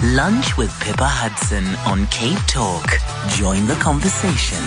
Lunch with Pippa Hudson on Cape Talk. Join the conversation.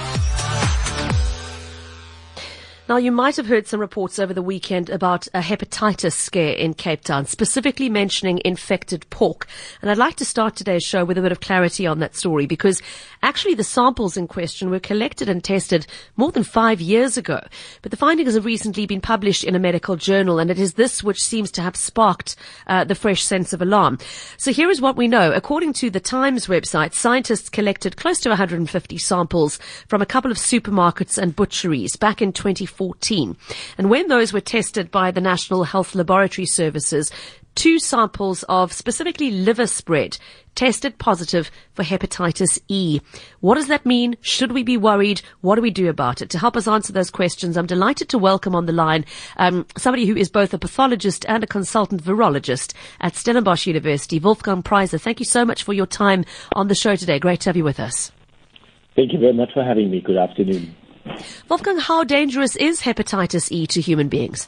Now, you might have heard some reports over the weekend about a hepatitis scare in Cape Town, specifically mentioning infected pork. And I'd like to start today's show with a bit of clarity on that story, because actually the samples in question were collected and tested more than 5 years ago. But the findings have recently been published in a medical journal, and it is this which seems to have sparked the fresh sense of alarm. So here is what we know. According to the Times website, scientists collected close to 150 samples from a couple of supermarkets and butcheries back in 2014. And when those were tested by the National Health Laboratory Services, 2 samples of specifically liver spread tested positive for hepatitis E. What does that mean? Should we be worried? What do we do about it? To help us answer those questions, I'm delighted to welcome on the line somebody who is both a pathologist and a consultant virologist at Stellenbosch University, Wolfgang Preiser. Thank you so much for your time on the show today. Great to have you with us. Thank you very much for having me. Good afternoon. Wolfgang, how dangerous is hepatitis E to human beings?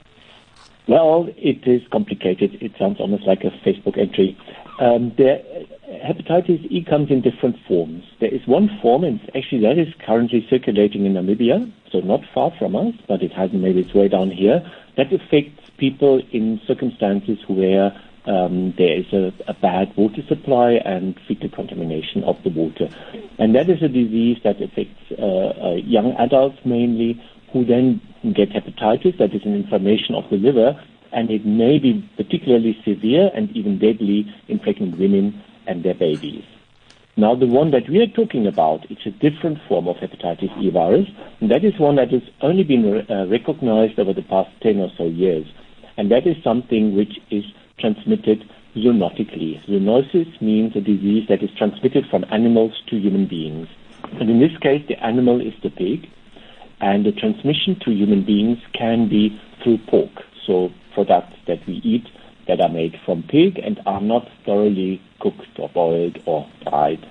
Well, it is complicated. It sounds almost like a Facebook entry. Hepatitis E comes in different forms. There is one form, and actually that is currently circulating in Namibia, so not far from us, but it hasn't made its way down here. That affects people in circumstances where there is a bad water supply and fecal contamination of the water. And that is a disease that affects young adults mainly, who then get hepatitis, that is an inflammation of the liver, and it may be particularly severe and even deadly in pregnant women and their babies. Now, the one that we are talking about, it's a different form of hepatitis E virus, and that is one that has only been recognized over the past 10 or so years. And that is something which is transmitted zoonotically. Zoonosis means a disease that is transmitted from animals to human beings. And in this case, the animal is the pig, and the transmission to human beings can be through pork, so products that we eat that are made from pig and are not thoroughly cooked or boiled or fried.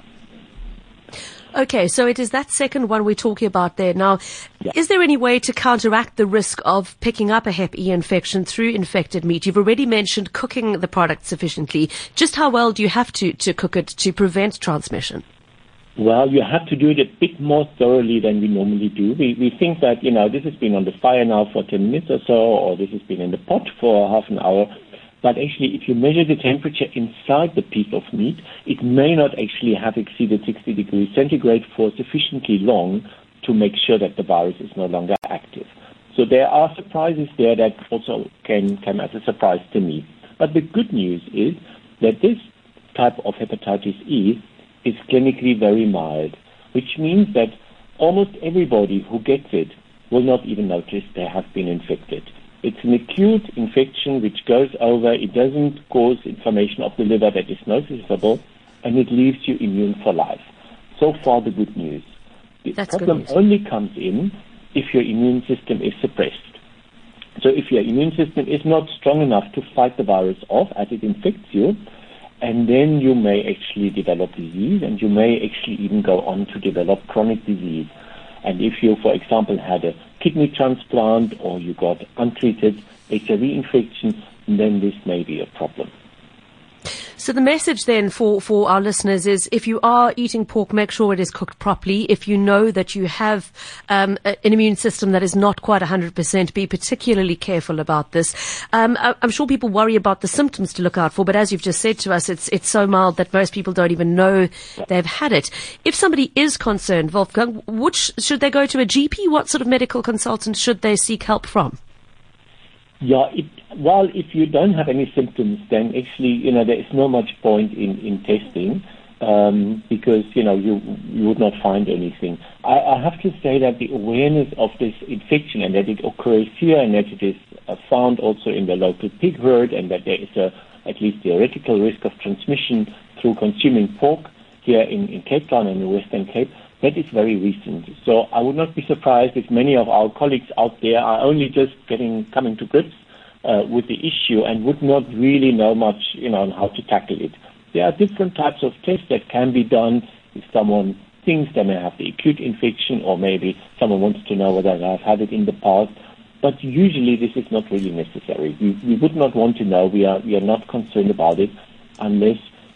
Okay, so it is that second one we're talking about there. Now, Is there any way to counteract the risk of picking up a Hep E infection through infected meat? You've already mentioned cooking the product sufficiently. Just how well do you have to cook it to prevent transmission? Well, you have to do it a bit more thoroughly than we normally do. We think that, this has been on the fire now for 10 minutes or so, or this has been in the pot for half an hour. But actually, if you measure the temperature inside the piece of meat, it may not actually have exceeded 60 degrees centigrade for sufficiently long to make sure that the virus is no longer active. So there are surprises there that also can come as a surprise to me. But the good news is that this type of hepatitis E is clinically very mild, which means that almost everybody who gets it will not even notice they have been infected. It's an acute infection which goes over. It doesn't cause inflammation of the liver that is noticeable, and it leaves you immune for life. So far, the good news. The problem only comes in if your immune system is suppressed. So if your immune system is not strong enough to fight the virus off as it infects you, and then you may actually develop disease, and you may actually even go on to develop chronic disease. And if you, for example, had a kidney transplant or you got untreated HIV infection, then this may be a problem. So the message then for our listeners is, if you are eating pork, make sure it is cooked properly. If you know that you have an immune system that is not quite 100%, be particularly careful about this. I'm sure people worry about the symptoms to look out for, but as you've just said to us, it's so mild that most people don't even know they've had it. If somebody is concerned, Wolfgang, should they go to a GP? What sort of medical consultant should they seek help from? Well, if you don't have any symptoms, then actually, there is no much point in testing because, you would not find anything. I have to say that the awareness of this infection and that it occurs here and that it is found also in the local pig herd and that there is at least theoretical risk of transmission through consuming pork here in Cape Town and the Western Cape, that is very recent. So I would not be surprised if many of our colleagues out there are only just coming to grips with the issue and would not really know much, on how to tackle it. There are different types of tests that can be done if someone thinks they may have the acute infection, or maybe someone wants to know whether they have had it in the past. But usually this is not really necessary. We would not want to know. We are not concerned about it unless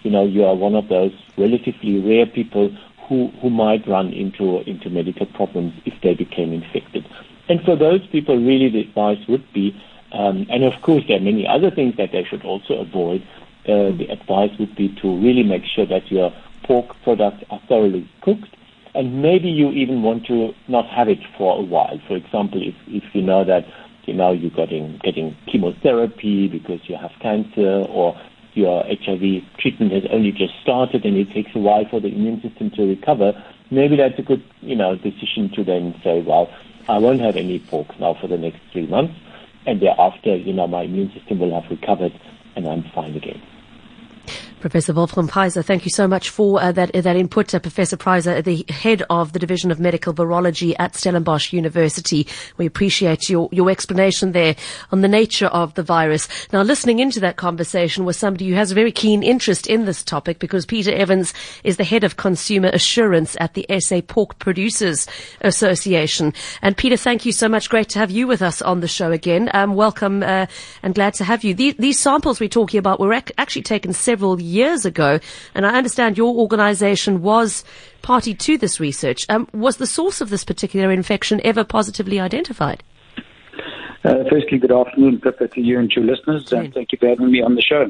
you are one of those relatively rare people who might run into medical problems if they became infected. And for those people, really the advice would be, and of course there are many other things that they should also avoid. The advice would be to really make sure that your pork products are thoroughly cooked, and maybe you even want to not have it for a while. For example, if you know that you're getting chemotherapy because you have cancer, or your HIV treatment has only just started and it takes a while for the immune system to recover, maybe that's a good decision to then say, well, I won't have any pork now for the next 3 months, and thereafter, my immune system will have recovered and I'm fine again. Professor Wolfram Preiser, thank you so much for that input. Professor Preiser, the head of the Division of Medical Virology at Stellenbosch University. We appreciate your explanation there on the nature of the virus. Now, listening into that conversation was somebody who has a very keen interest in this topic, because Peter Evans is the head of consumer assurance at the SA Pork Producers Association. And Peter, thank you so much. Great to have you with us on the show again. Welcome and glad to have you. These samples we're talking about were actually taken several years ago, and I understand your organisation was party to this research. Was the source of this particular infection ever positively identified? Firstly, good afternoon, Pippa, to you and to your listeners, and thank you for having me on the show.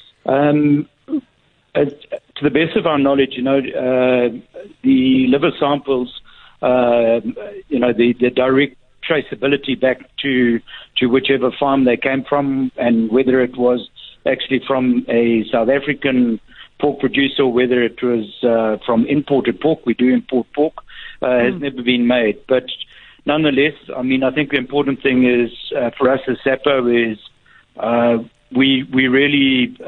To the best of our knowledge, the liver samples, the direct traceability back to whichever farm they came from, and whether it was actually from a South African pork producer or whether it was from imported pork. We do import pork, has never been made. But nonetheless, I think the important thing is for us as SAPO is we really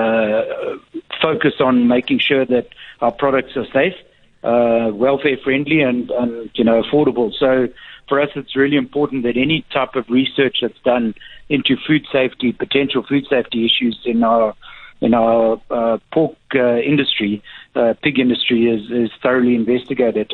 focus on making sure that our products are safe, welfare friendly, and affordable. So for us, it's really important that any type of research that's done into food safety, potential food safety issues in our pork industry, pig industry, is thoroughly investigated.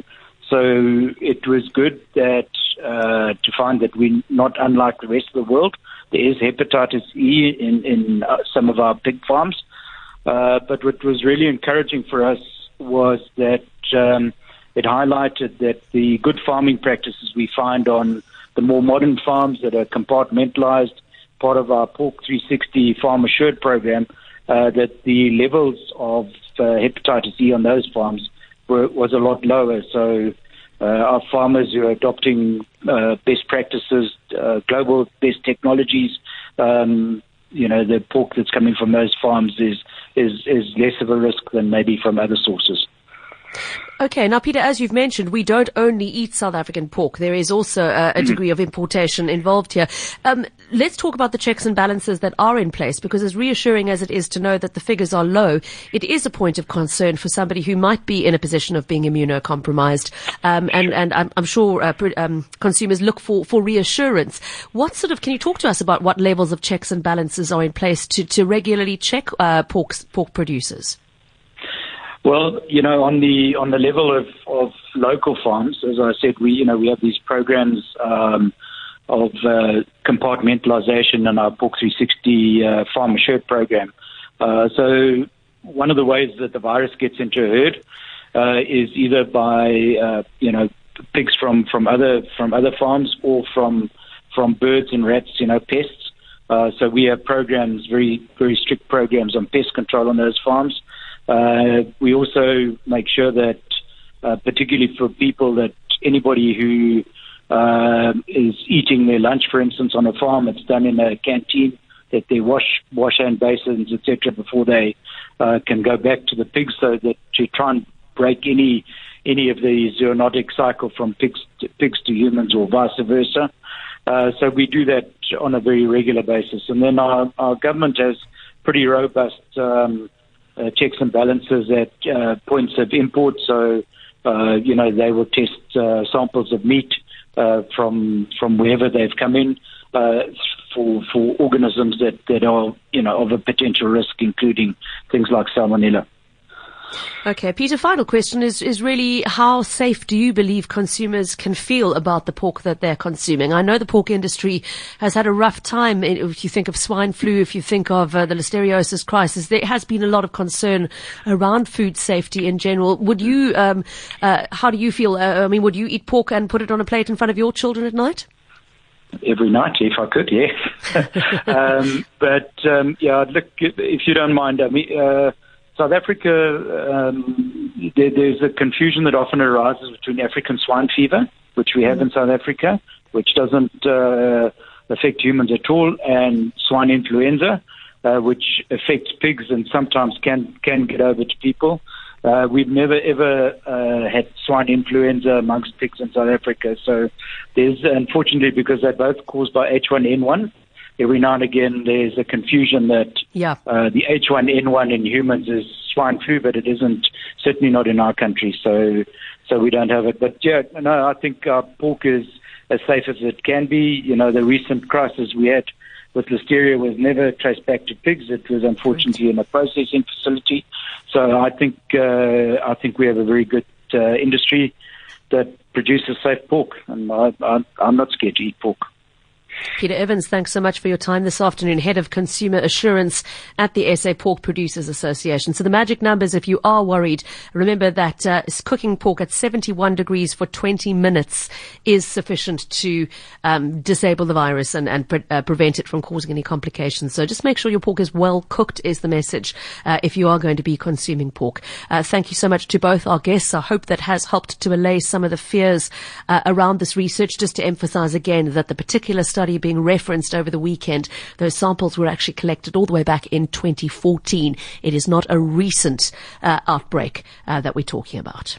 So it was good that to find that we're not unlike the rest of the world. There is hepatitis E in some of our pig farms, but what was really encouraging for us was that it highlighted that the good farming practices we find on the more modern farms that are compartmentalized, part of our Pork 360 Farm Assured program, that the levels of hepatitis E on those farms was a lot lower. So our farmers who are adopting best practices, global best technologies, the pork that's coming from those farms is less of a risk than maybe from other sources. Okay, now Peter, as you've mentioned, we don't only eat South African pork. There is also a degree of importation involved here. Let's talk about the checks and balances that are in place, because as reassuring as it is to know that the figures are low, it is a point of concern for somebody who might be in a position of being immunocompromised. And I'm sure consumers look for reassurance. Can you talk to us about what levels of checks and balances are in place to regularly check pork producers? Well, on the level of local farms, as I said, we have these programs of compartmentalization in our Pork 360 Farm Assured program. So one of the ways that the virus gets into a herd is either by pigs from other farms, or from birds and rats, pests. So we have programs, very very strict programs on pest control on those farms. We also make sure that, particularly for people, that anybody who is eating their lunch, for instance, on a farm, it's done in a canteen, that they wash hand basins, etc., before they can go back to the pigs, so that to try and break any of the zoonotic cycle from pigs to humans, or vice versa. So we do that on a very regular basis. And then our government has pretty robust checks and balances at points of import. So, they will test samples of meat from wherever they've come in for organisms that are, of a potential risk, including things like salmonella. Okay, Peter, final question is really how safe do you believe consumers can feel about the pork that they're consuming? I know the pork industry has had a rough time. If you think of swine flu, if you think of the listeriosis crisis, there has been a lot of concern around food safety in general. Would you, how do you feel? Would you eat pork and put it on a plate in front of your children at night? Every night, if I could, yes. Look, if you don't mind, South Africa, there's a confusion that often arises between African swine fever, which we have in South Africa, which doesn't affect humans at all, and swine influenza, which affects pigs and sometimes can get over to people. We've never ever had swine influenza amongst pigs in South Africa. So there's, unfortunately, because they're both caused by H1N1, every now and again there's a confusion that the H1N1 in humans is swine flu, but it isn't, certainly not in our country. So we don't have it. But I think our pork is as safe as it can be. The recent crisis we had with listeria was never traced back to pigs. It was unfortunately in a processing facility. So I think we have a very good industry that produces safe pork, and I'm not scared to eat pork. Peter Evans, thanks so much for your time this afternoon, Head of Consumer Assurance at the SA Pork Producers Association. So the magic numbers, if you are worried, remember that cooking pork at 71 degrees for 20 minutes is sufficient to disable the virus and prevent it from causing any complications. So just make sure your pork is well cooked is the message if you are going to be consuming pork. Thank you so much to both our guests. I hope that has helped to allay some of the fears around this research. Just to emphasize again that the particular study being referenced over the weekend, those samples were actually collected all the way back in 2014. It is not a recent outbreak that we're talking about.